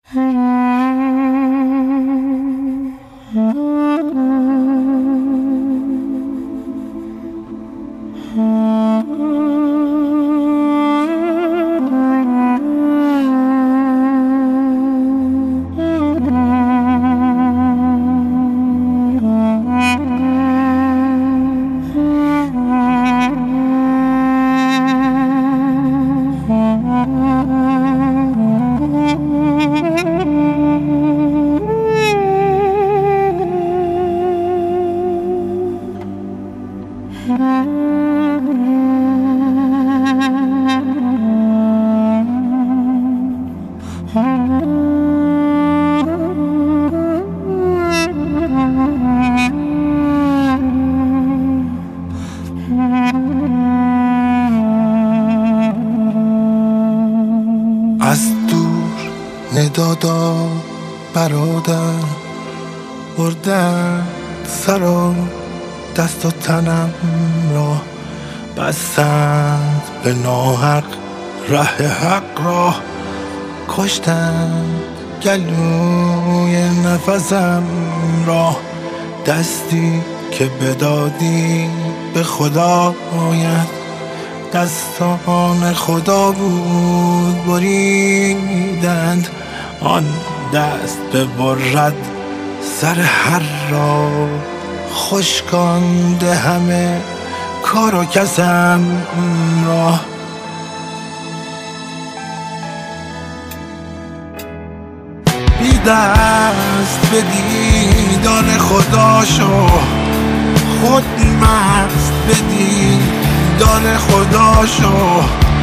از دور ندادا برادر بردن سر و دست و تنم را بستند به ناحق ره حق را کشتند گلوی نفسم را دستی که بدادی به خدایت دستان خدا بود بریدند آن دست ببرد سر هر را خشکانده همه کار و کسم را بی دست به دیدار خدا شو خود مست به دیدار خدا شو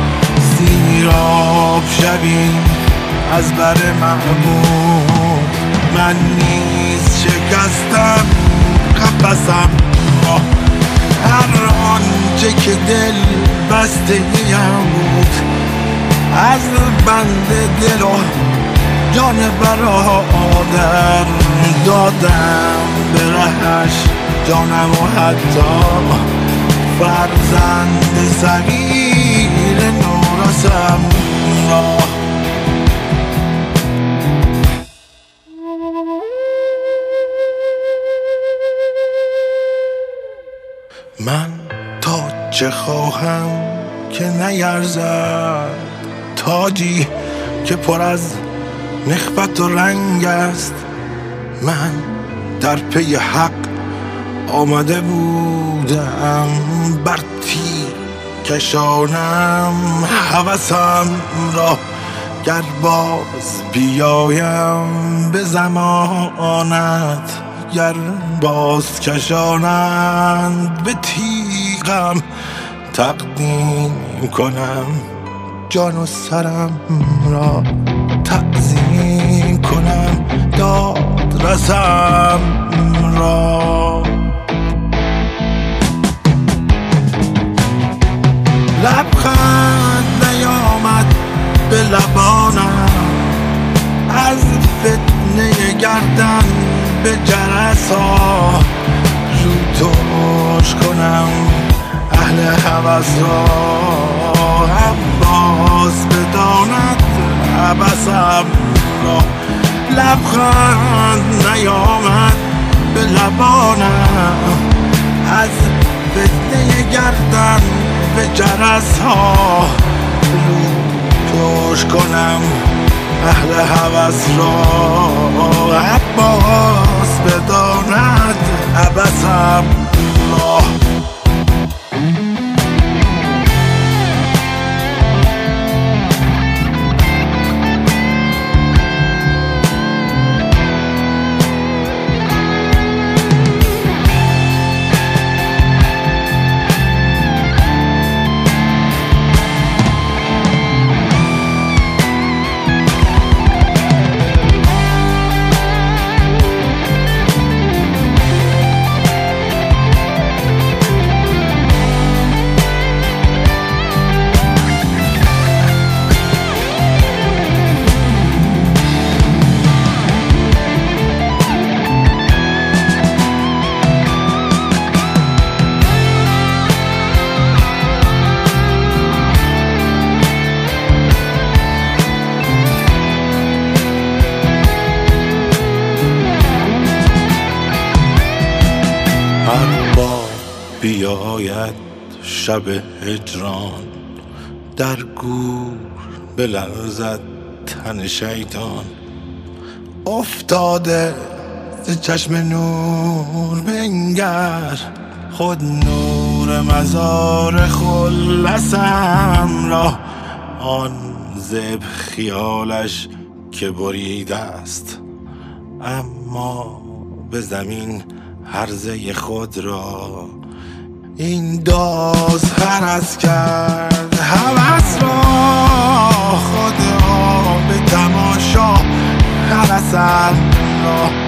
سیراب شوی از بر محبوب من نیز شکستم قفسم را هر آنچه که دل بستگیم بود از بند دل و جان برادر دادم به رهش جانم و حتی فرزند صغیر نورسم را من تا چه خواهم که نیرزد تاجی که پر از نخوت و رنگ است من در پی حق آمده بودم بر تیر کشانم هوسم را گر باز بیایم به زمانت گر باز کشانند به تیغم تقدیم کنم جان و سرم را تعظیم کنم داد رسم را لبخند نیامد به لبانم از فتنه گردن به جرس ها رو توش کنم اهل هوس را عباس بداند عبسم را لبخند نیامد به لبانم از فتنه گردن به جرس ها رو توش کنم اهل هوس را عباس بداند عبسم را شاید شب هجران در گور بلرزد تن شیطان. افتاده ز چشم نور بنگر، خود نور مزار خلصم را. آن زب خیالش که بریده است، اما به زمین هرزه خود را. این داز هرس کرد هوس را، خود را به تماشا هرسم را.